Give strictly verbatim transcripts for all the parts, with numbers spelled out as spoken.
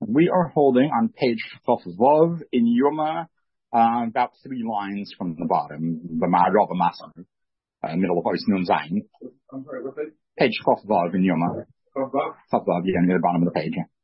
We are holding on page Vav in Yoma, uh, about three lines from the bottom, the Ma'arav Masam, uh, middle of Ois Nun Zayin. I'm sorry, what page? Page Vav in Yoma. Vav? Vav, yeah, near the bottom of the page. Yeah.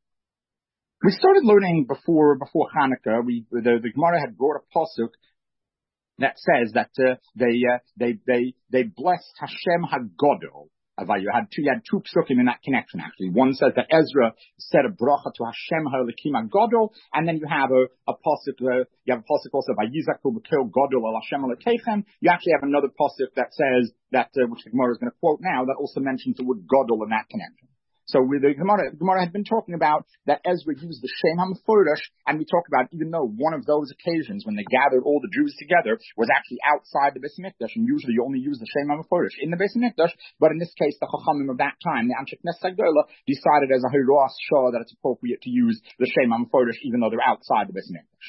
We started learning before before Hanukkah. We the, the Gemara had brought a pasuk that says that uh, they uh, they they they blessed Hashem Hagodol. You had two, you had two psukim in that connection, actually. One says that Ezra said a bracha to Hashem Ha'Elokim HaGodol, and then you have a, a pasuk, uh, you have a pasuk also by Yizaku B'Kel Godol Al Hashem Elokeichem. You actually have another pasuk that says that, uh, which the Gemara is going to quote now, that also mentions the word Godol in that connection. So with the Gemara, Gemara had been talking about that Ezra used the Shem HaMeforesh, and we talked about even though one of those occasions when they gathered all the Jews together was actually outside the Beis Mikdash, and usually you only use the Shem HaMeforesh in the Beis Mikdash, but in this case the Chachamim of that time, the Anshe Knesset Hagedola, decided as a Hiras Shah that it's appropriate to use the Shem HaMeforesh even though they're outside the Beis Mikdash.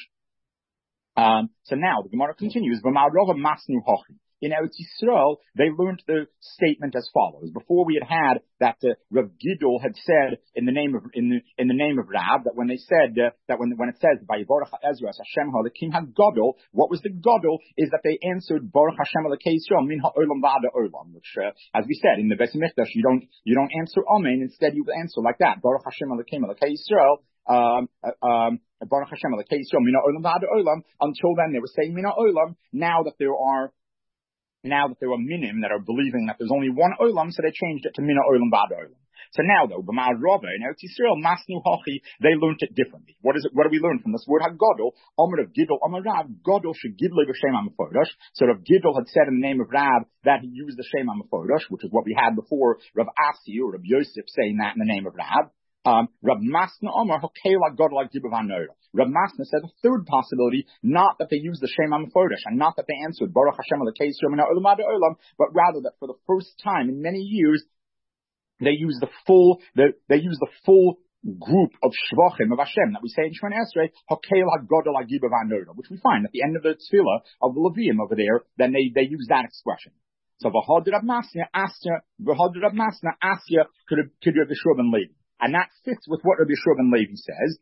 Um, so now the Gemara continues, V'ma'arova masnu hochi. In Eretz Yisrael, they learned the statement as follows. Before we had had that uh, Rav Gidol had said in the name of in the in the name of Rav that when they said uh, that when when it says Vayivorach Ezra Hashem Ha'Elokim HaGodol, what was the Godol is that they answered Baruch Hashem Elokei Yisrael Min Ha'olam V'ad Ha'olam, which uh, as we said in the Beis Mikdash you don't you don't answer Amen, instead you answer like that Baruch Hashem Elokim Elokei Yisrael. Um, uh, um, Baruch Hashem Elokei Yisrael Min Ha'olam V'ad Ha'olam. Until then they were saying Min Ha'olam. Now that there are Now that there are minim that are believing that there's only one olam, so they changed it to mina olam ba'ad olam. So now though, b'ma'arava in Eretz Yisrael, masnu hachi, they learned it differently. What is it? What do we learn from this word hagodol? Omer of Gidol, Omer Rav, Godol shegidle b'shem ha'meforesh. So Rav Gidol had said in the name of Rav that he used the shem ha'meforesh, which is what we had before Rav Asi or Rav Yosef saying that in the name of Rav. Um, Rav Masna Omer Hokela Godol Agdibav Hanora. Rav Masna said the third possibility, not that they used the Shem HaMeforesh, and not that they answered Baruch Hashem Elokei Yisrael Min Ha'olam V'ad Ha'olam, but rather that for the first time in many years they used the full, the, they used the full group of Shvachim of Hashem that we say in Shemona Esrei, Hokela Godol Agdibav Hanora, which we find at the end of the Tefillah of the Levium over there. Then they they use that expression. So V'hod Rav Masna Asya, V'hod Rav Masna Asya could have could have Yeshua ben Levi. And that fits with what Rabbi Yeshua ben Levi says.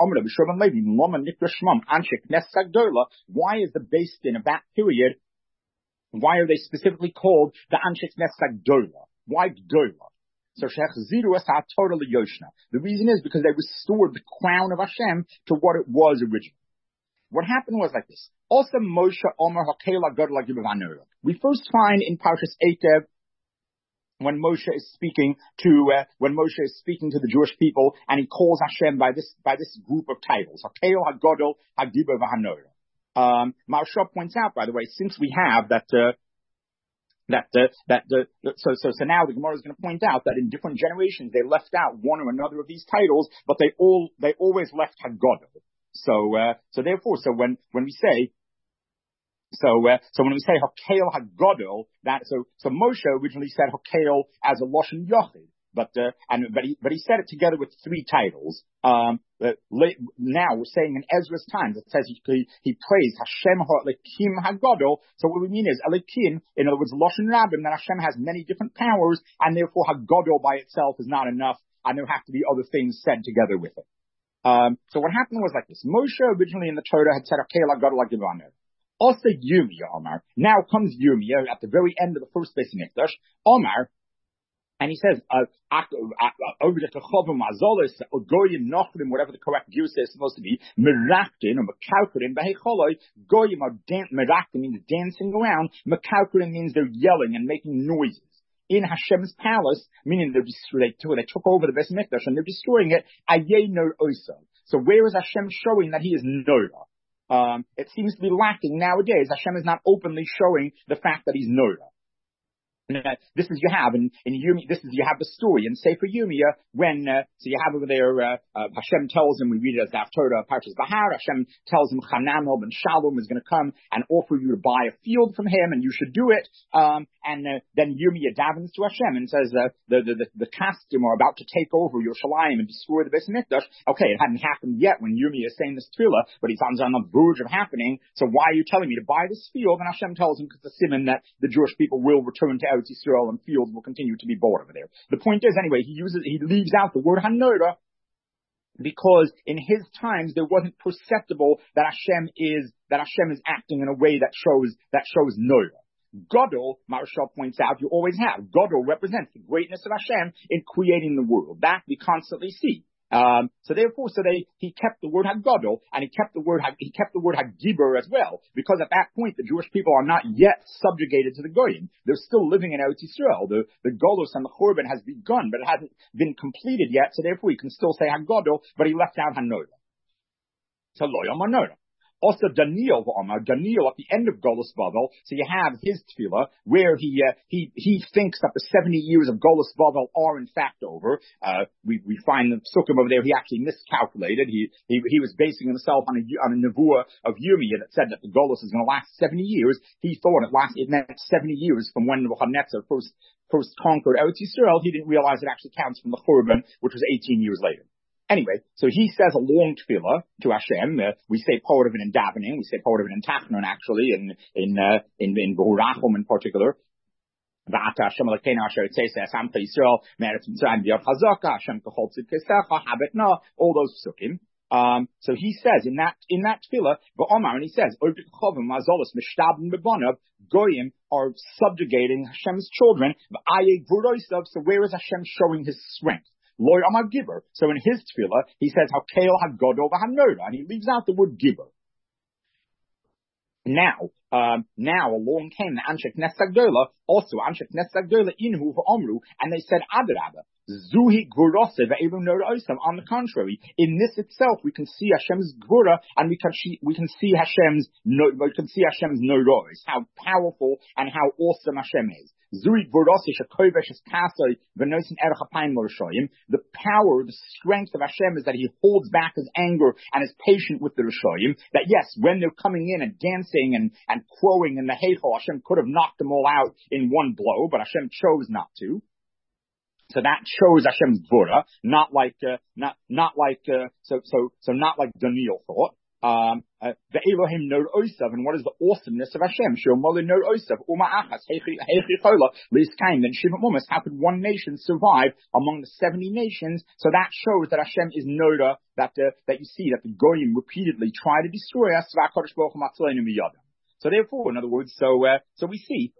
Why is the Beis Din of that period, why are they specifically called the Anshe Knesset Hagedola? Why Gdola? So the reason is because they restored the crown of Hashem to what it was originally. What happened was like this. Also Moshe Omer Hakela Godla Gibavanura. We first find in Parshas Eikev, when Moshe is speaking to uh, when Moshe is speaking to the Jewish people, and he calls Hashem by this by this group of titles, Hakeo Hagodol Hagiba V'Hanora. Um, Maharsha points out, by the way, since we have that uh, that uh, that uh, so so so now the Gemara is going to point out that in different generations they left out one or another of these titles, but they all they always left Hagodol. So uh, so therefore, so when when we say So, uh, so when we say Hakel Hagodol, that, so, so Moshe originally said Hakel as a Lashon Yochid, but, uh, and, but he, but he said it together with three titles. Um, uh, now we're saying in Ezra's times, it says he, he praised Hashem Ha'Elokim Hagodol. So what we mean is Elokim, in other words, Lashon Rabbim, that Hashem has many different powers, and therefore Hagodol by itself is not enough, and there have to be other things said together with it. Um, so what happened was like this. Moshe originally in the Torah had said Hakel Hagodol Hagivaneh. Also Yirmiyah Omar. Now comes Yirmiyah at the very end of the first Beis Mikdash. Omar, and he says, over the Techovim Azolis, or Goyim Nochrim, whatever the correct use is supposed to be, Meraktin or Mekaukerin, Behecholoi, Goyim are Meraktin means dancing around, Mekaukerin means they're yelling and making noises. In Hashem's palace, meaning they're destroying, they took over the Beis Mikdash and they're destroying it, Ayeh Ner Oso. So where is Hashem showing that he is Nora? Um, it seems to be lacking nowadays. Hashem is not openly showing the fact that he's Nora. Uh, this is you have in, in Yirmiyah, this is you have the story in Sefer Yirmiyah when uh, so you have over there uh, uh, Hashem tells him, we read it as after Parshas Bahar. Hashem tells him Hananel ben Shalom is going to come and offer you to buy a field from him, and you should do it. Um, and uh, then Yirmiyah davens to Hashem and says uh, the the the, the Kasdim are about to take over Yerushalayim and destroy the Beis Mikdash. Okay, it hadn't happened yet when Yirmiyah is saying this tefillah, but he's on the verge of happening. So why are you telling me to buy this field? And Hashem tells him because the simon that the Jewish people will return to Eretz Yisrael and fields will continue to be bought over there. The point is, anyway, he uses, he leaves out the word Hanora, because in his times there wasn't perceptible that Hashem is that Hashem is acting in a way that shows that shows Noah. Gadol, Maharshal points out, you always have. Gadol represents the greatness of Hashem in creating the world. That we constantly see. Um, so therefore, so they, he kept the word HaGadol, and he kept the word, he kept the word HaGibur as well, because at that point, the Jewish people are not yet subjugated to the Goyim. They're still living in Eretz Yisrael. The, the Golos and the Churban has begun, but it hasn't been completed yet, so therefore, he can still say HaGadol, but he left out HaNoda. So, Lo Yom HaNoda. Also, Daniel, Daniel at the end of Golus Bavel, so you have his tefillah, where he, uh, he, he thinks that the seventy years of Golus Bavel are in fact over. Uh, we, we find the Sukkim over there, he actually miscalculated. He, he, he was basing himself on a, on a nevuah of Yirmiyah that said that the Golus is going to last seventy years. He thought it last, it meant seventy years from when Nebuchadnezzar first, first conquered Eretz Yisrael. He didn't realize it actually counts from the Churban, which was eighteen years later. Anyway, so he says a long tefillah to Hashem. Uh, we say part of it in davening. We say part of it in Tachnon, actually, in in uh, in in Borachum in particular. All those psukim. Um, so he says in that in that tefillah, and he says, Goyim are subjugating Hashem's children. So where is Hashem showing his strength? Loy Amar Giver. So in his tefillah, he says, how Kael HaGadol v'HaNoda, and he leaves out the word Giver. Now, um, now along came the Anshe Knesset Gdola, also Anshe Knesset Gdola inhu v'omru, and they said, Adarabah, Zuhi Gvurose ve'elu Noda Osam. On the contrary, in this itself, we can see Hashem's Gvura, and we can see, we can see Hashem's, we can see Hashem's Nodos, how powerful and how awesome Hashem is. The power, the strength of Hashem is that he holds back his anger and is patient with the Rishoyim. That yes, when they're coming in and dancing and, and crowing in the Heichal, Hashem could have knocked them all out in one blow, but Hashem chose not to. So that shows Hashem's Gvura, not like, uh, not, not like, uh, so, so, so not like Daniel thought. Um, uh, the Elohim Nod Osav, and what is the awesomeness of Hashem? Shomoli Nod Osav, Uma Achas, Heichi Chola, Liskaim, then Shiva Umas. How could one nation survive among the seventy nations? So that shows that Hashem is Noda, that, uh, that you see that the Goyim repeatedly try to destroy us. So therefore, in other words, so, uh, so we see,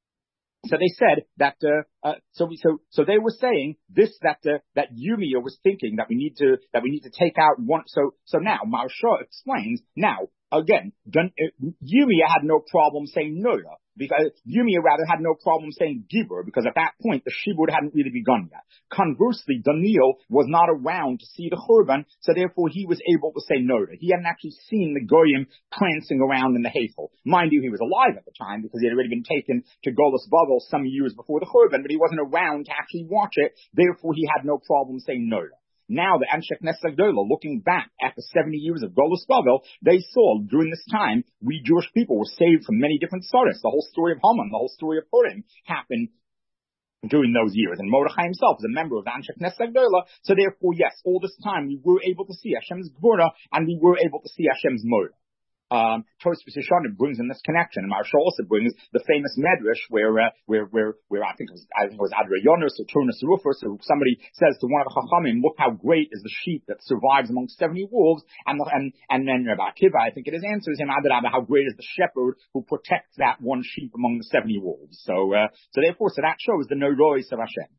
so they said that, uh, uh, so we, so, so they were saying this, that, uh, that Yirmiyah was thinking that we need to, that we need to take out one, so, so now, Maharsha explains, now, again, uh, Yirmiyah had no problem saying Noda, because Yirmiyah rather had no problem saying Gibur, because at that point, the Shibud hadn't really begun yet. Conversely, Daniel was not around to see the Churban, so therefore he was able to say Noda. He hadn't actually seen the Goyim prancing around in the Heichel. Mind you, he was alive at the time, because he had already been taken to Golus Bavel some years before the Churban, but he wasn't around to actually watch it, therefore he had no problem saying Noda. Now, the Anshe Knesset Gdola, looking back at the seventy years of Golus Bavel, they saw during this time, we Jewish people were saved from many different sorrows. The whole story of Haman, the whole story of Purim happened during those years. And Mordechai himself is a member of the Anshe Knesset Gdola. So therefore, yes, all this time we were able to see Hashem's Gvura and we were able to see Hashem's Moda. Um, Tosfos Yeshanim brings in this connection, and Maharsha also brings the famous Medrash where, uh, where, where, where I think it was, I think it was Adrianus or Turnus Rufus, so somebody says to one of the Chachamim, look how great is the sheep that survives among seventy wolves, and, and, and then Rabbi Akiva, I think it is, answers him, Adarabah, how great is the shepherd who protects that one sheep among the seventy wolves. So, uh, so therefore, so that shows the Nodois of Hashem.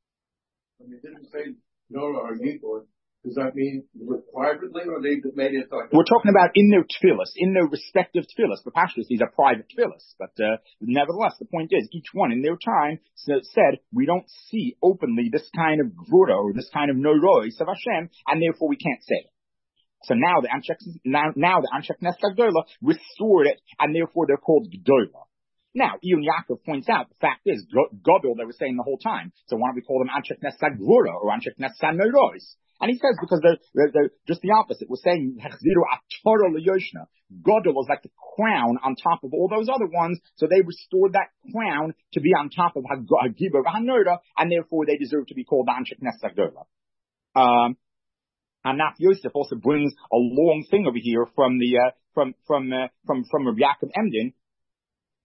I mean, didn't say Noah or Gibor. Does that mean privately, or they made it like? We're talking about in their tefillas, in their respective tefillas. For Pashtus, these are private tefillas, but uh, nevertheless, the point is, each one in their time said, we don't see openly this kind of gvura or this kind of norois of Hashem, and therefore we can't say it. So now the Anshe now, now the Anshe Knesset Gdola restored it, and therefore they're called Gdola. Now, Ion Yaakov points out, the fact is, Gadol they were saying the whole time. So why don't we call them Anshe Knesset Gvura or Anshe Knesset Norois? And he says because they're, they're, they're just the opposite. We're saying Hechziru Atara L'Yoshna. Gadol was like the crown on top of all those other ones, so they restored that crown to be on top of Hagibah V'Hanoda, and therefore they deserve to be called Anshe Knesset Gdola. Um, and Naf Yosef also brings a long thing over here from the uh, from from uh, from from Rabbi Yaakov Emden.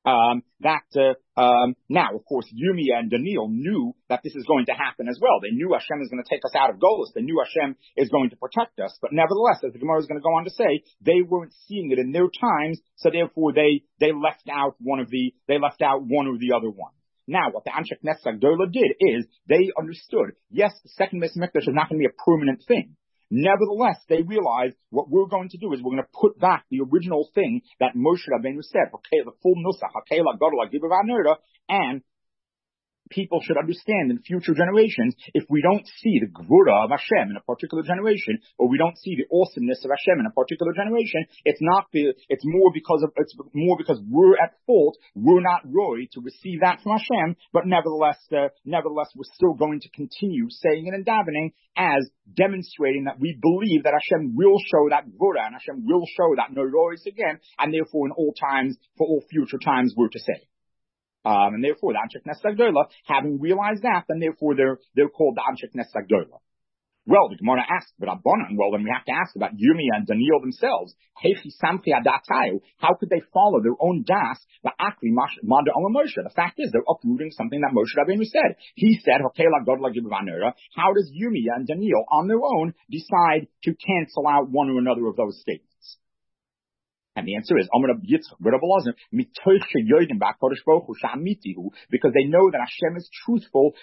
Um, that, uh, um, now, of course, Yirmiyah and Daniel knew that this is going to happen as well. They knew Hashem is going to take us out of Golus. They knew Hashem is going to protect us. But nevertheless, as the Gemara is going to go on to say, they weren't seeing it in their times, so therefore they, they left out one of the, they left out one or the other one. Now, what the Anshe Knesset Agdola did is they understood, yes, the second Beis Mikdash is not going to be a permanent thing. Nevertheless, they realized what we're going to do is we're going to put back the original thing that Moshe Rabbeinu said, okay, the full nusach, okay, la gadol, la gibev ha'nerda, and people should understand in future generations, if we don't see the gvura of Hashem in a particular generation, or we don't see the awesomeness of Hashem in a particular generation, it's not the, it's more because of, it's more because we're at fault, we're not roy to receive that from Hashem, but nevertheless, uh, nevertheless, we're still going to continue saying it and davening as demonstrating that we believe that Hashem will show that gvura, and Hashem will show that norois again, and therefore in all times, for all future times, we're to say. Um, and therefore, the Anshe Knesset Agdola, having realized that, then therefore they're, they're called the Anshe Knesset Agdola. Well, the Gemara asked, but Rabbanan, well, then we have to ask about Yirmiyah and Daniel themselves. How could they follow their own das? The fact is, they're uprooting something that Moshe Rabbeinu said. He said, how does Yirmiyah and Daniel on their own decide to cancel out one or another of those statements? And the answer is, because they know that Hashem is truthful,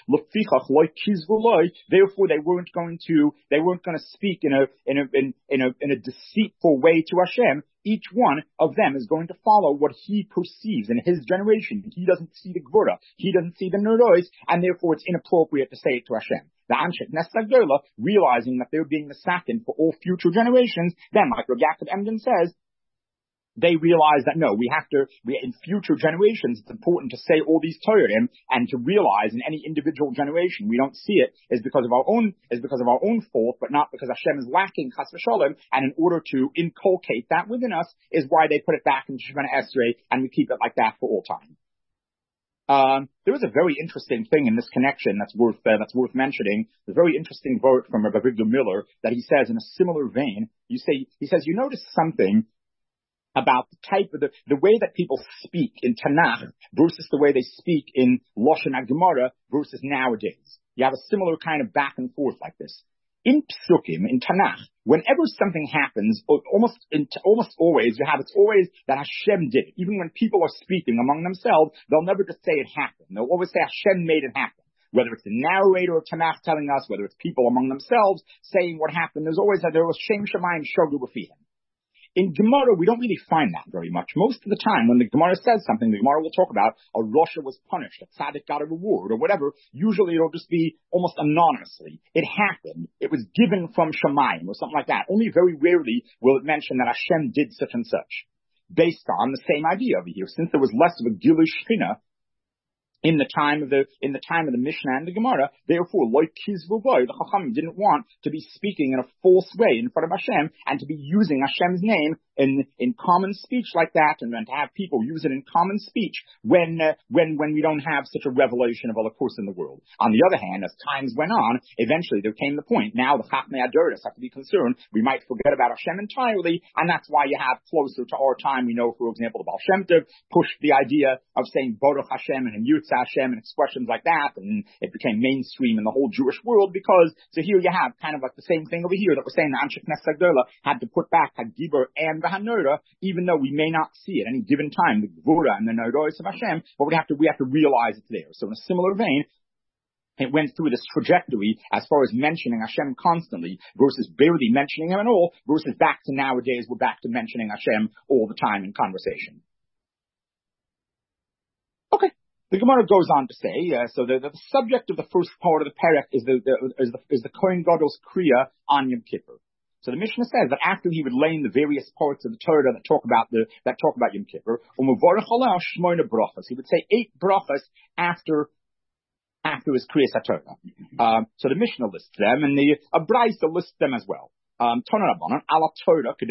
therefore they weren't going to, they weren't going to speak in a, in a, in, in a, in a deceitful way to Hashem. Each one of them is going to follow what he perceives in his generation. He doesn't see the Gvura, he doesn't see the Nerois, and therefore it's inappropriate to say it to Hashem. The Anshe Knesset Agdola, realizing that they're being misaken for all future generations, then, like Rav Yaakov Emden says, they realize that no, we have to, we, in future generations, it's important to say all these Torahim, and to realize in any individual generation we don't see it is because of our own, is because of our own fault, but not because Hashem is lacking chas v'sholem, and in order to inculcate that within us is why they put it back in Shemana Esrei, and we keep it like that for all time. Um, there is a very interesting thing in this connection that's worth, uh, that's worth mentioning. A very interesting quote from Rabbi Avigdor Miller that he says in a similar vein. You say, he says, you notice something about the type of the, the way that people speak in Tanakh versus the way they speak in Lashon HaGemara versus nowadays. You have a similar kind of back and forth like this. In Psukim, in Tanakh, whenever something happens, almost, in, almost always, you have, it's always that Hashem did it. Even when people are speaking among themselves, they'll never just say it happened. They'll always say Hashem made it happen. Whether it's the narrator of Tanakh telling us, whether it's people among themselves saying what happened, there's always that there was Shem Shemayim Shogu B'Fihim. In Gemara, we don't really find that very much. Most of the time, when the Gemara says something, the Gemara will talk about a Rasha was punished, a Tzaddik got a reward, or whatever. Usually it'll just be almost anonymously. It happened. It was given from Shemayim, or something like that. Only very rarely will it mention that Hashem did such and such. Based on the same idea over here. Since there was less of a Gilui Shechina in the time of the, in the time of the Mishnah and the Gemara, therefore, like Kizvuboy, the Chachamim didn't want to be speaking in a false way in front of Hashem, and to be using Hashem's name in, in common speech like that, and then to have people use it in common speech when, uh, when, when we don't have such a revelation of all course in the world. On the other hand, as times went on, eventually there came the point, now the Chachmei Adoros have to be concerned, we might forget about Hashem entirely, and that's why you have closer to our time, we know, for example, the Baal Shem Tov pushed the idea of saying Baruch Hashem and Yutz Hashem and expressions like that, and it became mainstream in the whole Jewish world because, so here you have kind of like the same thing over here that we're saying the Anshe Knesset Agdola had to put back Hagibur and the Hanura, even though we may not see at any given time the Gvura and the Nerois of Hashem, but we have to, we have to realize it's there. So in a similar vein, it went through this trajectory as far as mentioning Hashem constantly versus barely mentioning Him at all versus back to nowadays we're back to mentioning Hashem all the time in conversation. Okay. The Gemara goes on to say, uh, so the, the subject of the first part of the perek is the, the, is the, is the Kohen Gadol's Kriya on Yom Kippur. So the Mishnah says that after he would lay in the various parts of the Torah that talk about the, that talk about Yom Kippur, he would say eight brachas after, after his Kriyas HaTorah. Um, so the Mishnah lists them, and the Abraisa lists them as well. Um, First,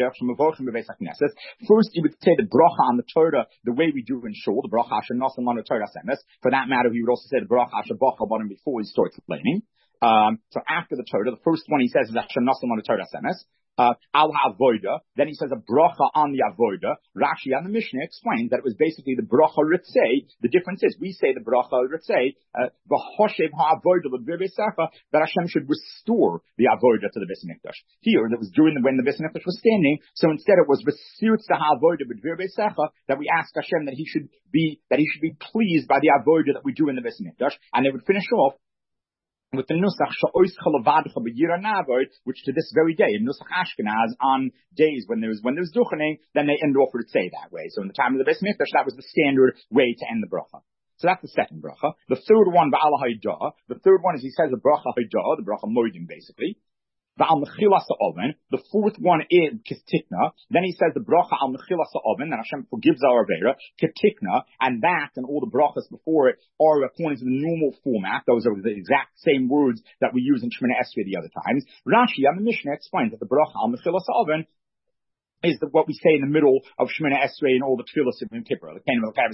he would say the bracha on the Torah the way we do in shul, the bracha asher nasan lanu Torah semes. For that matter, he would also say the bracha asher bacha b'nim before he starts explaining. Um, so after the Torah, the first one he says is asher nasan lanu Torah semes. Uh, al ha'avoida. Then he says a bracha on the avoida. Rashi on the Mishnah explains that it was basically the bracha ritzei. The difference is we say the bracha ritzei, v'hoshev ha'avoida l'birbesecha, that Hashem should restore the avoida to the Beis Mikdash. Here, that was during the, when the Beis Mikdash was standing, so instead it was v'sirtz ha'avoida b'birbesecha, that we ask Hashem that he should be, that he should be pleased by the avoida that we do in the Beis Mikdash, and they would finish off with the Nusach Sha'ois Chalavadcha B'Yira Navod, which to this very day, in Nusach Ashkenaz, on days when there's when there's duchening, then they end off with it say that way. So in the time of the Beis Mikdash, that was the standard way to end the bracha. So that's the second bracha. The third one, Ba'al Haidah. The third one is he says the bracha Haidah, the bracha Moedim basically. Ba'al Mechilas Ha'oven. The fourth one is Ketikna. Then he says the bracha Al Mechilas Ha'oven, that Hashem forgives our Avera, Ketikna, and that and all the brachas before it are according to the normal format. Those are the exact same words that we use in Shemona Esrei the other times. Rashi on the Mishnah explains that the bracha Al Mechilas Ha'oven is the, what we say in the middle of Shemona Esrei and all the tefillos of Yom Kippur, et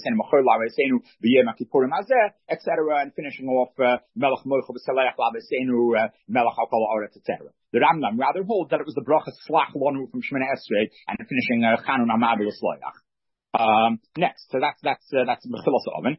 cetera, and finishing off Melech Mocha B'Saleach L'Avesenu, Melech Al Kol Haaretz, et cetera. The Rambam rather holds that it was the bracha Slach Lanu from Shemona Esrei and finishing Chanun Amad L'Sloach. Um, next, so that's that's uh, that's Mechilas Ha'oven.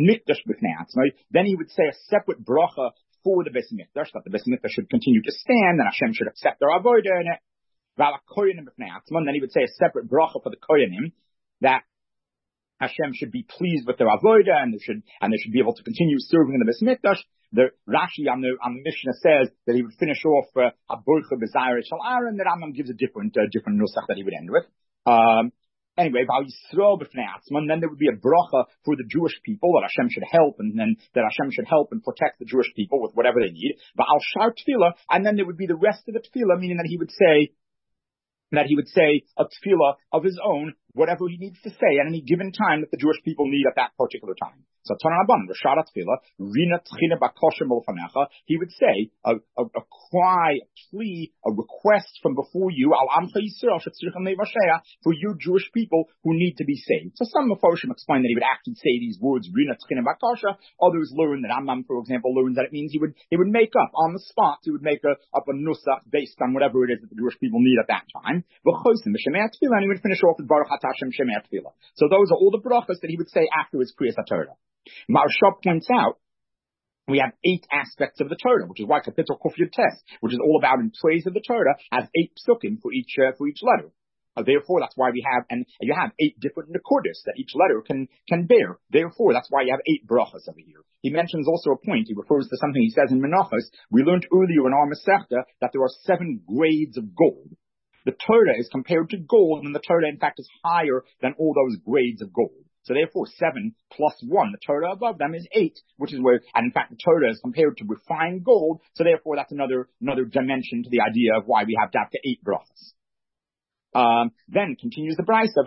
Then he would say a separate bracha for the Beis Mikdash, that the Beis Mikdash should continue to stand and Hashem should accept their avodah in it. Then he would say a separate bracha for the koyanim, that Hashem should be pleased with their avodah and they should and they should be able to continue serving in the Beis Mikdash. The Rashi on the on the Mishnah says that he would finish off Haborcha B'Zayir Shel Aaron. The Rambam gives a different uh, different nusach that he would end with. Um, Anyway, and then there would be a bracha for the Jewish people that Hashem should help, and then that Hashem should help and protect the Jewish people with whatever they need. And then there would be the rest of the tefillah, meaning that he would say that he would say a tefillah of his own, whatever he needs to say at any given time that the Jewish people need at that particular time. So Tanarabban, Rashad Tefillah, Rina Tchina Bakoshem Olfanecha, he would say a, a, a cry, a plea, a request from before you, Al Amcha Yisrael Shetzricham Nevashea, for you Jewish people who need to be saved. So some Mephoshim explain that he would actually say these words, Rina Tchina Bakosha. Others learn that Rambam, for example, learns that it means he would he would make up on the spot. He would make a, up a nusach based on whatever it is that the Jewish people need at that time. And he would finish off with Baruch Hashem Shemei Tefillah. So those are all the brachas that he would say after his Kriyas HaTorah. Maharsha points out we have eight aspects of the Torah, which is why Kapitel Kuf Yud Tes, which is all about in praise of the Torah, has eight psukim for each uh, for each letter. Uh, therefore, that's why we have, and you have eight different nekudis that each letter can can bear. Therefore, that's why you have eight brachas over here. He mentions also a point. He refers to something he says in Menachos. We learned earlier in our Masechta that there are seven grades of gold. The Torah is compared to gold, and the Torah, in fact, is higher than all those grades of gold. So therefore, seven plus one, the Torah above them is eight, which is where, and in fact, the Torah is compared to refined gold. So therefore, that's another another dimension to the idea of why we have to have to eight brachas. Um, then continues the Brisa,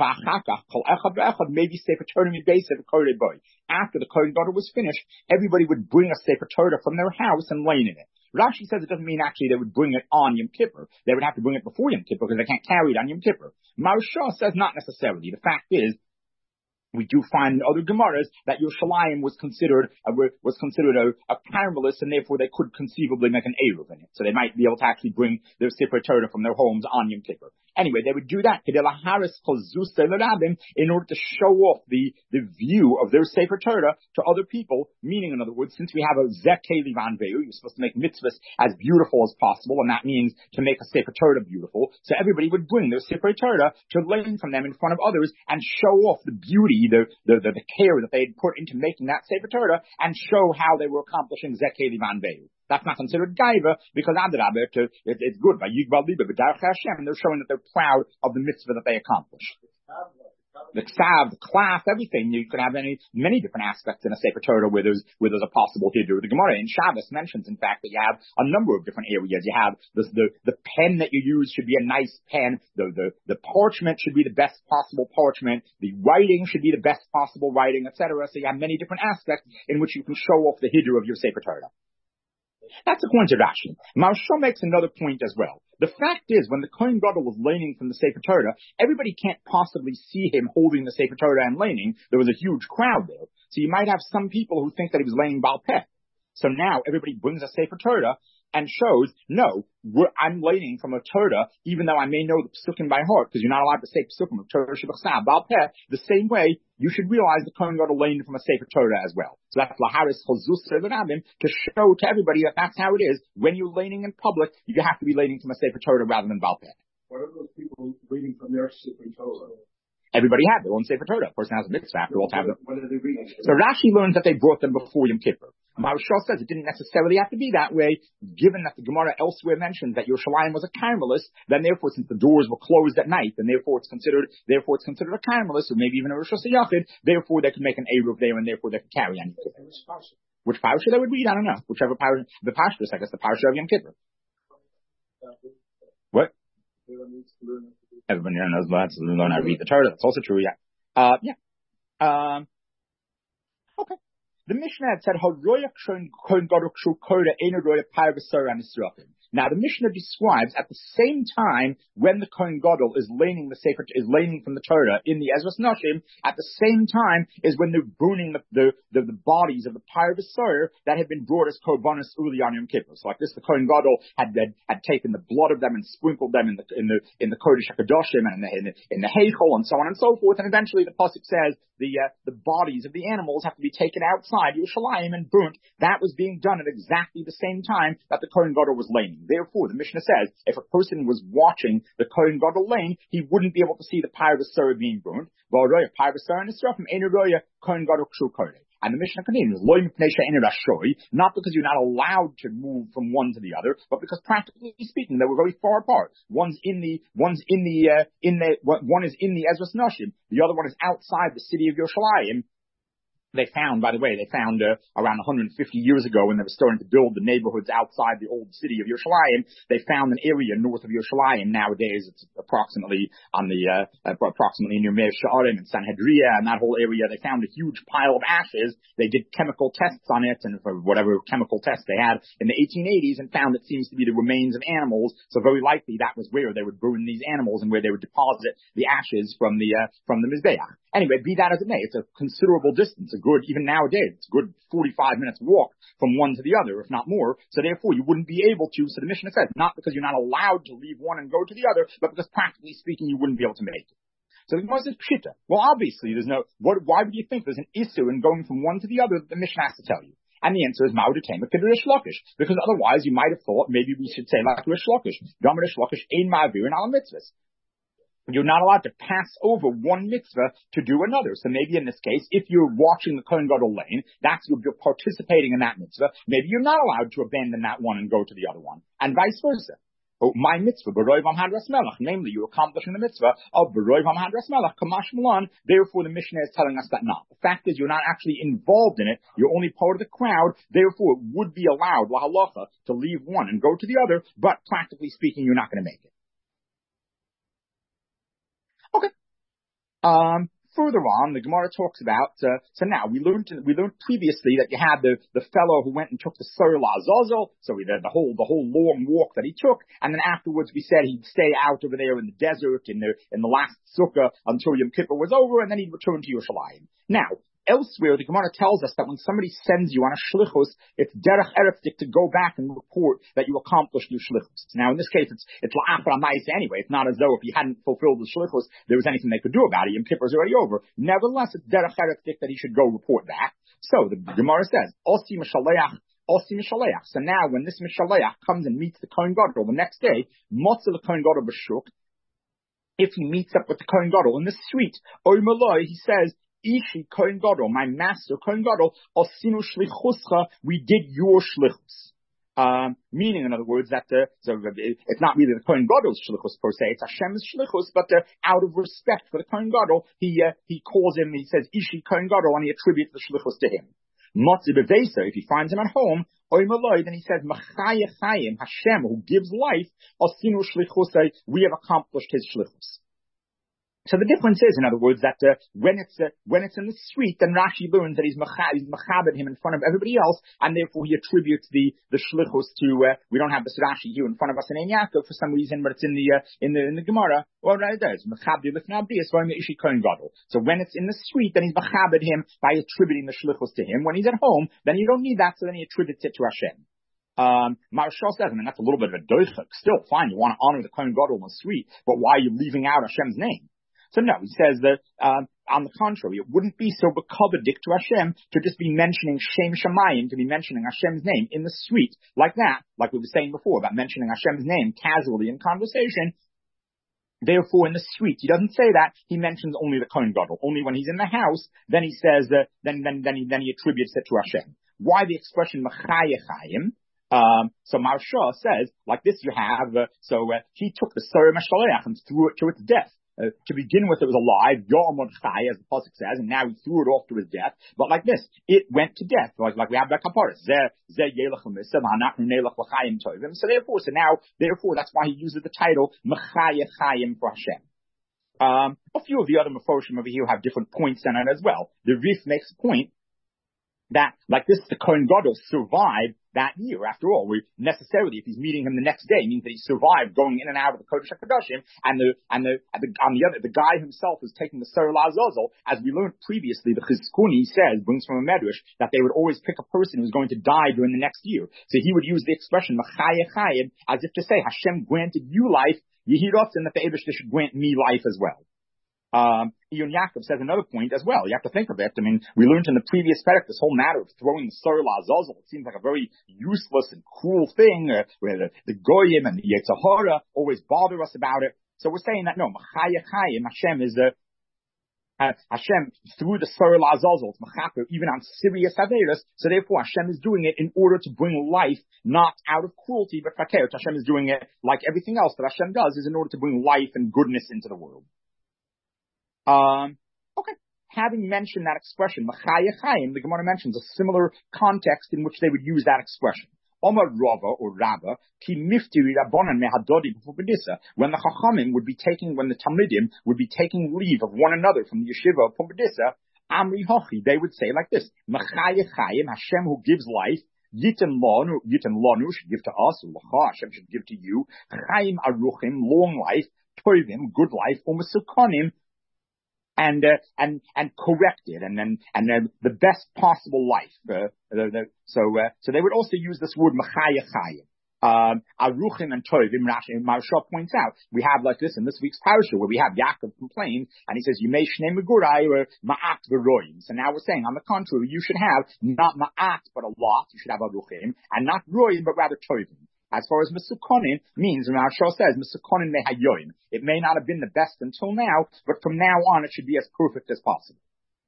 maybe Sefer Torah midbeis boy. After the Kohen Gadol was finished, everybody would bring a Sefer Torah from their house and lay in it. Rashi says it doesn't mean actually they would bring it on Yom Kippur. They would have to bring it before Yom Kippur because they can't carry it on Yom Kippur. Maharsha says not necessarily. The fact is, we do find in other Gemaras that Yerushalayim was considered uh, was considered a, a caramelist, and therefore they could conceivably make an Eruv in it. So they might be able to actually bring their Sefer Torah from their homes on Yom Kippur. Anyway, they would do that in order to show off the, the view of their Sefer Torah to other people. Meaning, in other words, since we have a Zekei Livan Veu, you're supposed to make mitzvahs as beautiful as possible, and that means to make a Sefer Torah beautiful. So everybody would bring their Sefer Torah to learn from them in front of others and show off the beauty, the the, the, the care that they had put into making that Sefer Torah, and show how they were accomplishing Zekei Livan Veu. That's not considered gaiva, because Adrabah, it, it's good by Yigbal Liba, but Darach Hashem, and they're showing that they're proud of the mitzvah that they accomplished. The ksav, the klaf, everything. You can have any, many different aspects in a Sefer Torah where there's, where there's a possible hidur. The Gemara in Shabbos mentions, in fact, that you have a number of different areas. You have the, the, the pen that you use should be a nice pen. The, the, the parchment should be the best possible parchment. The writing should be the best possible writing, et cetera. So you have many different aspects in which you can show off the hidur of your Sefer Torah. That's according to Rashi. Maharsha makes another point as well. The fact is, when the Kohen Gadol was leaning from the Sefer Torah, everybody can't possibly see him holding the Sefer Torah and leaning. There was a huge crowd there. So you might have some people who think that he was leaning Baal Peh. So now everybody brings a Sefer Torah, and shows, no, we're, I'm learning from a Torah, even though I may know the Psukim by heart, because you're not allowed to say Psukim of Torah Shebachsa, Baal Peh, the same way, you should realize the Kohen Gadol learned from a Sefer Torah as well. So that's Laharis Chazuz Rabim, to show to everybody that that's how it is. When you're learning in public, you have to be learning from a Sefer Torah rather than Baal Peh. What are those people reading from their Sefer Torah? Everybody had their own Sefer Torah. A person has a mitzvah after all to have them. What are they reading? So Rashi learns that they brought them before Yom Kippur. Maharshal says it didn't necessarily have to be that way, given that the Gemara elsewhere mentions that Yerushalayim was a Carmelist, then therefore since the doors were closed at night, and therefore it's considered, therefore it's considered a Carmelist, or maybe even a Rosh Hashanah, therefore they could make an Eruv there, and therefore they could carry any Kippur. Which parasha they would read, I don't know. Whichever parasha, the parasha, I guess the parasha of Yom Kippur. What? Everybody knows that, so learn how to read the Torah, that's also true, yeah. Uh, yeah. Um, okay. The Mishnah had said, now the Mishnah describes at the same time when the Kohen Gadol is learning the Sefer, is learning from the Torah in the Ezras Nashim, at the same time is when they're burning the, the, the, the bodies of the Parvasar that had been brought as Korbanos Uli on Yom Kippur. So like this, the Kohen Gadol had, had, had taken the blood of them and sprinkled them in the, in the, in the Kodesh HaKadoshim and in the, in the, in the Heichel and so on and so forth. And eventually the Pasuk says the, uh, the bodies of the animals have to be taken outside Yerushalayim and burnt. That was being done at exactly the same time that the Kohen Gadol was learning. Therefore, the Mishnah says, if a person was watching the Kohen Gadol lane, he wouldn't be able to see the Parvasar being burnt. And the Mishnah continues, not because you're not allowed to move from one to the other, but because practically speaking, they were very far apart. One's in the, one's in the, uh, in the, one is in the Ezras Nashim, the other one is outside the city of Yerushalayim. They found, by the way, they found uh, around one hundred fifty years ago when they were starting to build the neighborhoods outside the old city of Yerushalayim, they found an area north of Yerushalayim. Nowadays, it's approximately on the uh, approximately near Meir Sha'arim and Sanhedria and that whole area. They found a huge pile of ashes. They did chemical tests on it, and for whatever chemical tests they had in the eighteen eighties, and found it seems to be the remains of animals. So very likely that was where they would burn these animals and where they would deposit the ashes from the uh, from the Mizbeach. Anyway, be that as it may, it's a considerable distance, a good, even nowadays, it's a good forty-five minutes walk from one to the other, if not more. So therefore, you wouldn't be able to, so the Mishnah says, not because you're not allowed to leave one and go to the other, but because practically speaking, you wouldn't be able to make it. So the Gemara says, Pshita. Well, obviously, there's no, what, why would you think there's an issue in going from one to the other that the Mishnah has to tell you? And the answer is Ma'udetema Kedrish Lakish. Because otherwise, you might have thought, maybe we should say like Rish Lakish. Gamarish Lakish Ein Ma'avir and Al Mitzvahs. You're not allowed to pass over one mitzvah to do another. So maybe in this case, if you're watching the Kohen Gadol lane, that's you're participating in that mitzvah. Maybe you're not allowed to abandon that one and go to the other one, and vice versa. Oh, my mitzvah, B'roiv Hadras Melech, namely you're accomplishing the mitzvah of B'roiv Hadras Melech, Kamash Milan. Therefore, the Mishnah is telling us that not. The fact is, you're not actually involved in it. You're only part of the crowd. Therefore, it would be allowed, la halacha, to leave one and go to the other. But practically speaking, you're not going to make it. Okay. Um, further on, the Gemara talks about, uh, so now we learned, we learned previously that you had the, the fellow who went and took the Sur Lazazel, so he did the whole, the whole long walk that he took, and then afterwards we said he'd stay out over there in the desert, in the, in the last sukkah until Yom Kippur was over, and then he'd return to Yerushalayim. Now, elsewhere, the Gemara tells us that when somebody sends you on a shlichus, it's derech erefdik to go back and report that you accomplished your shlichus. Now, in this case, it's it's la'achar ha'ma'aseh anyway. It's not as though if he hadn't fulfilled the shlichus, there was anything they could do about it. Yom Kippur's already over. Nevertheless, it's derech erefdik that he should go report back. So the Gemara says, osi mishaleach. Osi mishaleach. So now, when this mishaleach comes and meets the Kohen Gadol the next day, motza the Kohen Gadol b'shuk. If he meets up with the Kohen Gadol in the street, oy maloi, he says, Ishi Kohen Gadol, my master Kohen Gadol, osinu shlichuscha, we did your shlichus. Um, meaning, in other words, that uh, so it's not really the Kohen Gadol's shlichus per se, it's Hashem's shlichus, but uh, out of respect for the Kohen Gadol, he uh, he calls him, he says Ishi Kohen Gadol, and he attributes the shlichus to him. Motzi bevesa, if he finds him at home, oy maloi, then he says Machaya Chayim, Hashem, who gives life, osinu shlichusai, we have accomplished his shlichus. So the difference is, in other words, that uh, when it's uh, when it's in the street, then Rashi learns that he's machabed him in front of everybody else, and therefore he attributes the the shlichus to. Uh, we don't have this Rashi here in front of us in Ein Yaakov for some reason, but it's in the uh, in the in the Gemara. Well, right there, it's machabed lifnei abdiyas v'ayim ishi Kohen Gadol. So when it's in the street, then he's machabed him by attributing the shlichus to him. When he's at home, then you don't need that, so then he attributes it to Hashem. Um, Maharsha says, I mean, that's a little bit of a doichuk. Still, fine, you want to honor the Kohen Gadol in the suite, but why are you leaving out Hashem's name? So no, he says that, um, on the contrary, it wouldn't be so bekabadik to Hashem to just be mentioning Shem Shamayim, to be mentioning Hashem's name in the suite, like that, like we were saying before about mentioning Hashem's name casually in conversation. Therefore, in the suite, he doesn't say that. He mentions only the Kohen Gadol. Only when he's in the house, then he says that, then, then, then he, then he attributes it to Hashem. Why the expression Machayachayim? Um, so Maharsha says, like this you have, uh, so, uh, he took the Surah Mashaleach and threw it to its death. Uh, to begin with, it was alive, Yomod Chai, as the pasuk says, and now he threw it off to his death. But like this, it went to death, like, like we have by Kaparis. So therefore, so now, therefore, that's why he uses the title Machayachayim for Hashem. Um, a few of the other Meforshim over here have different points in it as well. The Rif makes a point that, like this, the Kohen Gadol survived that year. After all, we necessarily, if he's meeting him the next day, means that he survived going in and out of the Kodesh HaKadoshim, and the, and the, and the, on the other, the guy himself was taking the Surah Lazazel. As we learned previously, the Chizkuni says, brings from a Medrash, that they would always pick a person who's going to die during the next year. So he would use the expression, Machayachayim, as if to say, Hashem granted you life, Yehirot, and that the Eibush should grant me life as well. Um, Iyun Yaakov says another point as well. You have to think of it. I mean, we learned in the previous parak this whole matter of throwing the Surah Lazazel. It seems like a very useless and cruel thing, uh, where the, the Goyim and the Yetzer Hara always bother us about it. So we're saying that no, Machayachayim, Hashem is the, uh, Hashem through the Surah Lazazel, it's Machaper, even on serious Averis. So therefore Hashem is doing it in order to bring life, not out of cruelty, but Fakert. Hashem is doing it like everything else that Hashem does, is in order to bring life and goodness into the world. Um, okay. Having mentioned that expression, Machayachayim, the Gemara mentions a similar context in which they would use that expression. Omar Rava or Rabba, ki miftiri rabbanan mehadodi b'pumbedisa, when the Chachamim would be taking, when the Talmidim would be taking leave of one another from the yeshiva of Pumbedisa, Amri Hochi, they would say like this, Machayachayim, Hashem who gives life, Yitan Lanu, Yitan Lanu should give to us, Lacha, Hashem should give to you, Chaim Aruchim, long life, Toivim, good life, Umesukonim, and uh, and and corrected and and and uh, the best possible life. Uh, the, the, so uh, so they would also use this word Machayachayim. Um, Aruchim and Tovim. Rashi Maharsha points out we have like this in this week's parasha where we have Yaakov complained and he says you may shnei megurai or ma'at v'roim. So now we're saying on the contrary you should have not ma'at but a lot. You should have Aruchim and not roim but rather Tovim. As far as Mesukonin means, and Maharsha says, Mesukonin mehayoim. It may not have been the best until now, but from now on it should be as perfect as possible.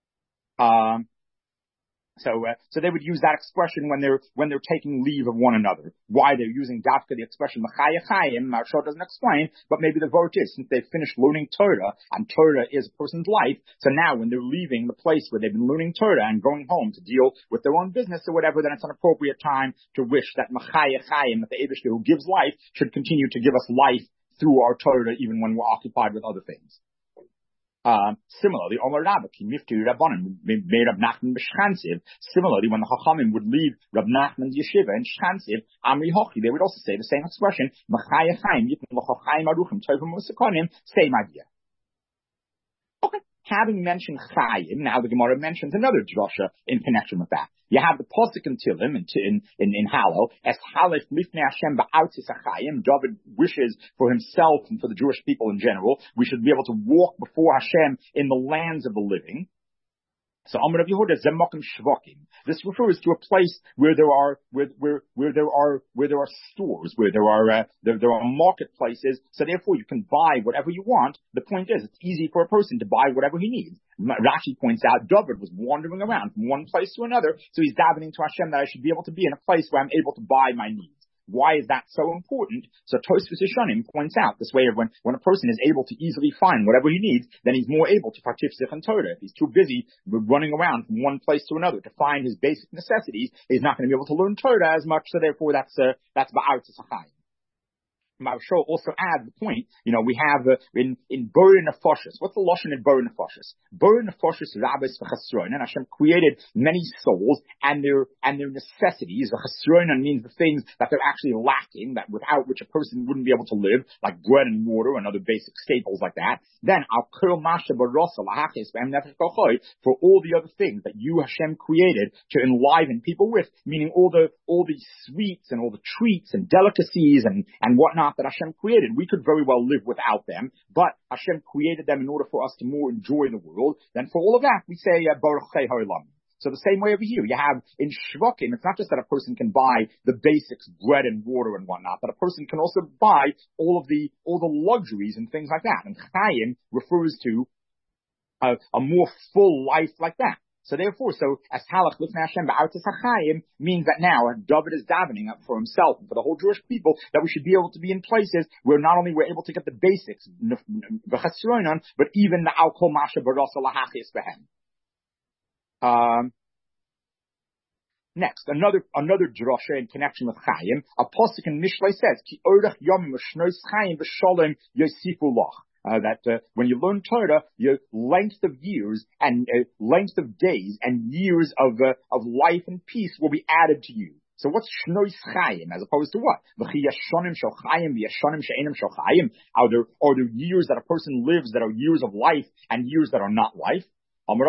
Um, so, uh, so they would use that expression when they're, when they're taking leave of one another. Why they're using dafka, the expression Machayachayim, Maharsha doesn't explain, but maybe the vote is, since they've finished learning Torah, and Torah is a person's life, so now when they're leaving the place where they've been learning Torah and going home to deal with their own business or whatever, then it's an appropriate time to wish that Machayachayim, that the Eibush who gives life, should continue to give us life through our Torah even when we're occupied with other things. Um, similarly, Omar Rabba, ki mifti Rabbanim, made Rab Nachman b'Shchansiv. Similarly, when the Chachamim would leave Rab Nachman's yeshiva in Shchansiv, Amri Hochi, they would also say the same expression, Machayachayim, Yitn l'Chachayim Aruchim, Tovim U'Mesukonim, same idea. Okay. Having mentioned Chayim, now the Gemara mentions another drasha in connection with that. You have the pasuk in Tilim, in, in, in, in Hallow, as Halef Lifnei Hashem ba'artzis Chayim. David wishes for himself and for the Jewish people in general, we should be able to walk before Hashem in the lands of the living. So Amar Rav Yehuda Zemakim Shvakim. This refers to a place where there are where where where there are where there are stores, where there are uh, there there are marketplaces. So therefore, you can buy whatever you want. The point is, it's easy for a person to buy whatever he needs. Rashi points out David was wandering around from one place to another, so he's davening to Hashem that I should be able to be in a place where I'm able to buy my needs. Why is that so important? So Tosfos Yeshanim points out this way of when, when a person is able to easily find whatever he needs, then he's more able to participate in Torah. If he's too busy running around from one place to another to find his basic necessities, he's not going to be able to learn Torah as much, so therefore that's, uh, that's Ba'artzis HaChayim. Marsho also adds the point, you know, we have uh, in, in Bor Nefashos. What's the Lashon in Bor Nefashos? Bor Nefashos Rabbis v'chasroin, and Hashem created many souls and their, and their necessities. V'chasroin means the things that they're actually lacking, that without which a person wouldn't be able to live, like bread and water and other basic staples like that. Then, Al Kol Masha Barosa Lahachis B'hem Nefesh Kochoy, for all the other things that you, Hashem, created to enliven people with, meaning all the, all the sweets and all the treats and delicacies and, and whatnot that Hashem created. We could very well live without them, but Hashem created them in order for us to more enjoy the world. Then for all of that, we say, uh, Baruch Chei Ha'olam. So the same way over here, you have in Shvakim, it's not just that a person can buy the basics, bread and water and whatnot, but a person can also buy all of the, all the luxuries and things like that. And Chaim refers to a, a more full life like that. So therefore, so as halach lifnei Hashem ba'artzos hachayim means that now David is davening up for himself and for the whole Jewish people that we should be able to be in places where not only we're able to get the basics, v'chasroinon, but even the al kol masha barasa lahachis behem. Um. Next, another another drasha in connection with Chaim, a pasuk in Mishlei says, "Ki orach yomim v'shnos Chaim v'shalom yosifu lach." Uh, that uh, when you learn Torah, your length of years and uh, length of days and years of uh, of life and peace will be added to you. So what's shnois chayim as opposed to what? Are there are there years that a person lives that are years of life and years that are not life? What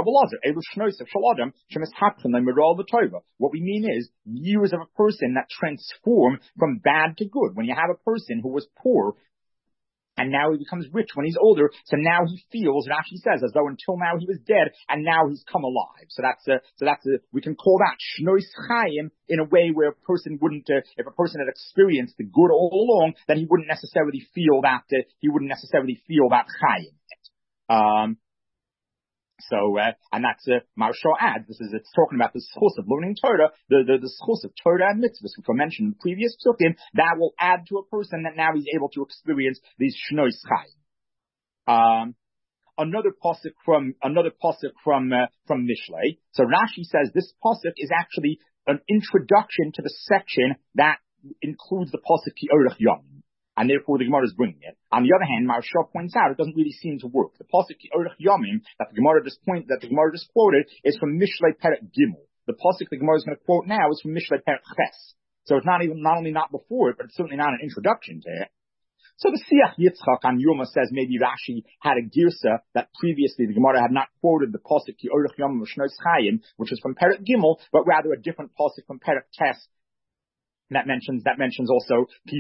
we mean is years of a person that transform from bad to good. When you have a person who was poor and now he becomes rich when he's older, so now he feels, it actually says, as though until now he was dead, and now he's come alive. So that's a, so that's a, we can call that shnois chayim in a way where a person wouldn't, uh, if a person had experienced the good all along, then he wouldn't necessarily feel that, uh, he wouldn't necessarily feel that chayim. Um, So, uh, and that's, uh, Marsha adds, this is, it's talking about the schus of learning Torah, the, the, the schus of Torah and mitzvahs, which were mentioned in the previous psukim, that will add to a person that now he's able to experience these shnois chayim. Um, another pasuk from, another pasuk from, uh, from Mishlei. So Rashi says this pasuk is actually an introduction to the section that includes the pasuk ki orach yom. And therefore the Gemara is bringing it. On the other hand, Marsha points out it doesn't really seem to work. The pasuk Orach Yomim that the Gemara just point that the Gemara just quoted is from Mishlei Perek Gimel. The pasuk the Gemara is going to quote now is from Mishlei Perek Ches. So it's not even not only not before it, but it's certainly not an introduction to it. So the Siach Yitzchak on Yoma says maybe Rashi had a girsa that previously the Gemara had not quoted the pasuk Orach Yomim Shnois Chayim, which is from Perek Gimel, but rather a different pasuk from Perek Ches. That mentions, that mentions also, that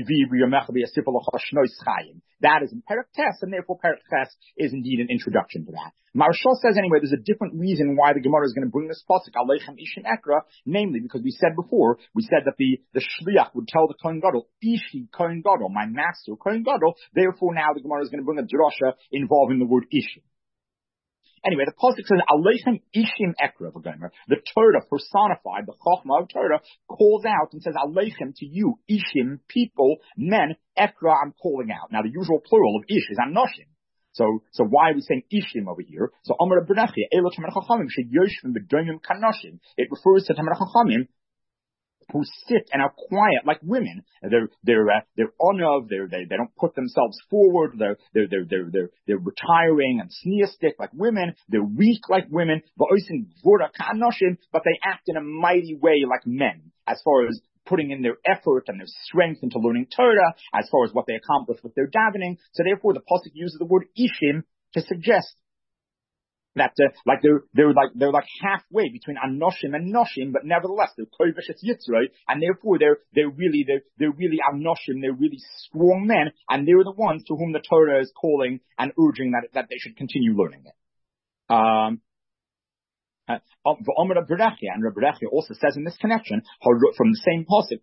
is in Perek Tes, and therefore Perek Tes is indeed an introduction to that. Marshal says anyway, there's a different reason why the Gemara is going to bring this pasuk, Aleichem Ishim Ekra, namely because we said before, we said that the, the Shliach would tell the Kohen Gadol, Ishi Kohen Gadol, my master Kohen Gadol, therefore now the Gemara is going to bring a drasha involving the word Ishi. Anyway, the pasuk says, Aleichem Ishim Ekra, the Torah personified, the Chochmah of Torah, calls out and says, Aleichem to you, Ishim, people, men, Ekra, I'm calling out. Now, the usual plural of Ish is Anoshim. So, so why are we saying Ishim over here? So, Amar B'nachia, Elo Tamer Chachamim, Sheyoshvim B'doimim Kanoshim. It refers to Tamer Chachamim, who sit and are quiet like women. They're, they're, uh, they're onav, they're, they, they don't put themselves forward, they're, they're, they're, they're, they're, they're retiring and sneeristic like women, they're weak like women, but they act in a mighty way like men, as far as putting in their effort and their strength into learning Torah, as far as what they accomplish with their davening. So therefore the pasuk uses the word ishim to suggest that uh, like they're they're like they're like halfway between anoshim and noshim, but nevertheless they're kovish es yitzroi, and therefore they're they're really they're they're really anoshim, they're really strong men, and they're the ones to whom the Torah is calling and urging that that they should continue learning it. Um, uh, and Rabbi Berechia also says in this connection from the same pasuk,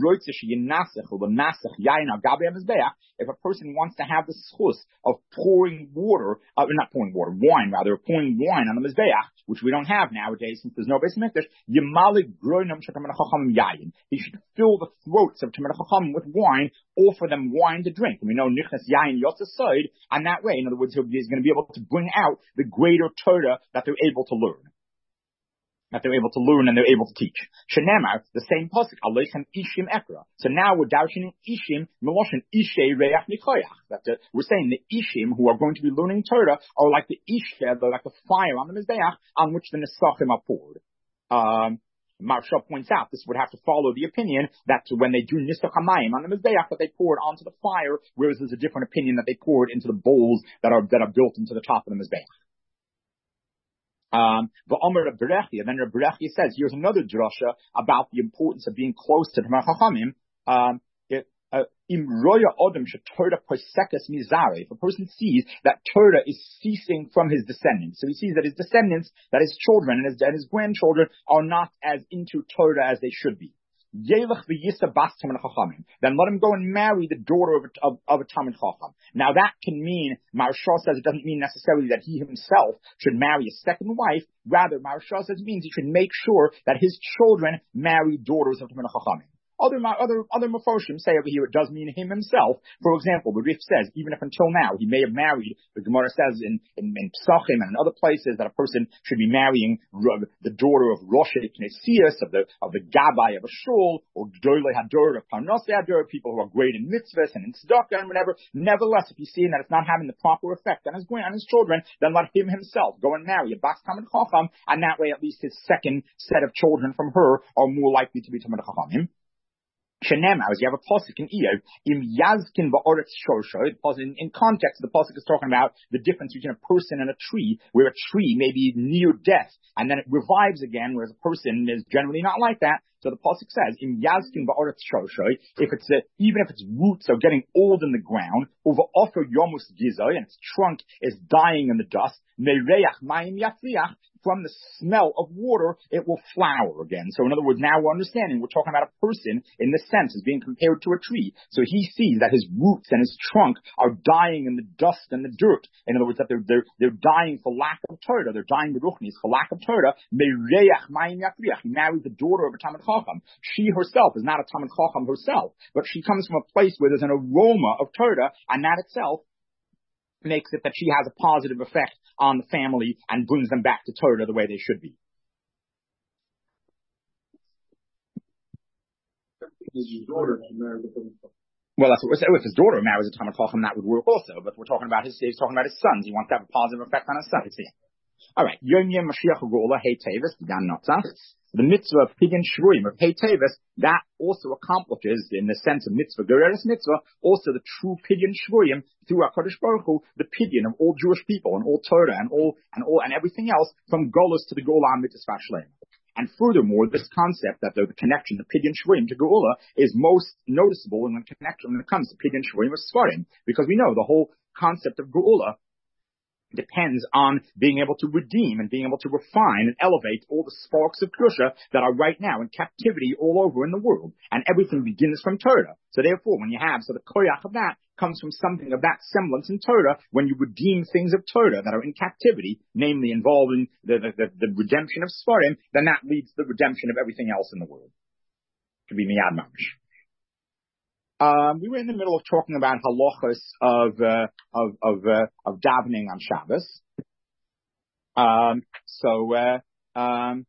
if a person wants to have the schus of pouring water, uh, not pouring water, wine rather, pouring wine on the mizbeach, which we don't have nowadays since there's no Beis Hamikdash, he should fill the throats of Tamar Chacham with wine, offer them wine to drink. And we know nichnas yayin yotzasod, and that way, in other words, he's going to be able to bring out the greater Torah that they're able to learn. that they're able to learn and they're able to teach. Shenemar, the same pasuk, Aleichem Ishim Ekra. So now we're doubting Ishim, Meloshin Ishe Reach Nikoyach. That uh, we're saying the Ishim who are going to be learning Torah are like the Ishe, they're like the fire on the Mizbeach on which the Nesachim are poured. Um, Maharsha points out this would have to follow the opinion that when they do Nisach HaMayim on the Mizbeach that they pour it onto the fire, whereas there's a different opinion that they pour it into the bowls that are that are built into the top of the Mizbeach. Um, but Omer Reb Berechia, then Reb Berechia says, here's another drasha about the importance of being close to the Chachamim. Um, Im roya odem sheTorah posekas mizare. If a person sees that Torah is ceasing from his descendants, so he sees that his descendants, that his children and his, and his grandchildren are not as into Torah as they should be. Then let him go and marry the daughter of a, of, of a Talmid Chacham. Now that can mean, Maharsha says it doesn't mean necessarily that he himself should marry a second wife. Rather, Maharsha says it means he should make sure that his children marry daughters of Talmid Chacham. Other, other, other Mefoshim say over here it does mean him himself. For example, the Rif says, even if until now he may have married, the Gemara says in, in, in Psachim and in other places that a person should be marrying the daughter of Rosh Knesias, of the, of the Gabbai of a shul, or Gdolei Hador of Parnasei Hador, people who are great in mitzvahs and in tzedakah and whatever. Nevertheless, if he's seeing that it's not having the proper effect on his, on his children, then let him himself go and marry a Bas Talmid Chacham, and that way at least his second set of children from her are more likely to be Talmid Chachamim. Shenemar, as you have a pasuk in Iyov, im yazkin ba'oretz shorsho. In, in context, the pasuk is talking about the difference between a person and a tree, where a tree may be near death and then it revives again, whereas a person is generally not like that. So the pasuk says, im yazkin ba'oretz shorsho. If it's a, even if its roots are getting old in the ground, over offer yomus gizoy, and its trunk is dying in the dust, mereach mayim yatzliach. From the smell of water, it will flower again. So in other words, now we're understanding, we're talking about a person in this sense as being compared to a tree. So he sees that his roots and his trunk are dying in the dust and the dirt. In other words, that they're, they're, they're dying for lack of Torah. They're dying with ruchnis for lack of Torah. Mereach mayim yatzliach. He married the daughter of a Talmid Chacham. She herself is not a Talmid Chacham herself, but she comes from a place where there's an aroma of Torah, and that itself makes it that she has a positive effect on the family and brings them back to Torah the way they should be. Well, that's what we're saying. If his daughter marries a Talmid Chacham, that would work also. But we're talking about his, he's talking about his sons. He wants to have a positive effect on his sons. All right. Yom Yom Mashiach Geula Hey Tevis Gan Notzach. The mitzvah of Pidyon Shvuim of Hey Tevis, that also accomplishes, in the sense of mitzvah, Gereres mitzvah, also the true Pidyon Shvuim through HaKadosh Baruch Hu, the Pidyon of all Jewish people and all Torah and all and all and everything else from Golos to the Geula Mitzvah Shleim. And furthermore, this concept that the, the connection of Pidyon Shvuim to Geula is most noticeable in the connection when it comes to Pidyon Shvuim of Sfarim, because we know the whole concept of Geula depends on being able to redeem and being able to refine and elevate all the sparks of Kedusha that are right now in captivity all over in the world. And everything begins from Torah. So therefore, when you have, so the koyach of that comes from something of that semblance in Torah, when you redeem things of Torah that are in captivity, namely involving the, the, the, the redemption of Sfarim, then that leads to the redemption of everything else in the world. To be miyad mamish. Um, we were in the middle of talking about halachos of uh, of of, uh, of davening on Shabbos. Um, so uh, um,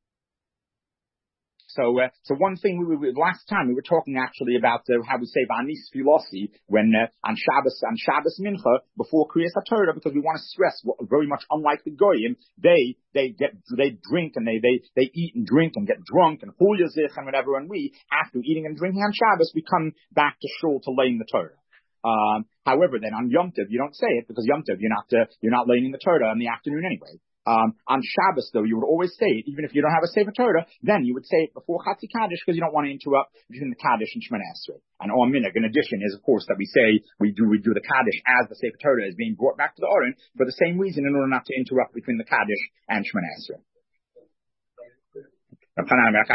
so uh, so one thing we were last time we were talking actually about uh, how we say V'anis Filosi when uh, on Shabbos on Shabbos Mincha before Kriyas HaTorah, because we want to stress what, very much unlike the Goyim, they they get they drink and they they they eat and drink and get drunk and hul yazich and whatever, and we after eating and drinking on Shabbos we come back to shul to lay in the Torah. Um, however, then on Yom Tov you don't say it, because Yom Tov you're not uh, you're not laying in the Torah in the afternoon anyway. Um, on Shabbos, though, you would always say it, even if you don't have a Sefer Torah, then you would say it before Chatzi Kaddish, because you don't want to interrupt between the Kaddish and Shemona Esrei. And our minhag, in addition, is, of course, that we say we do we do the Kaddish as the Sefer Torah is being brought back to the Aron for the same reason, in order not to interrupt between the Kaddish and Shemona Esrei.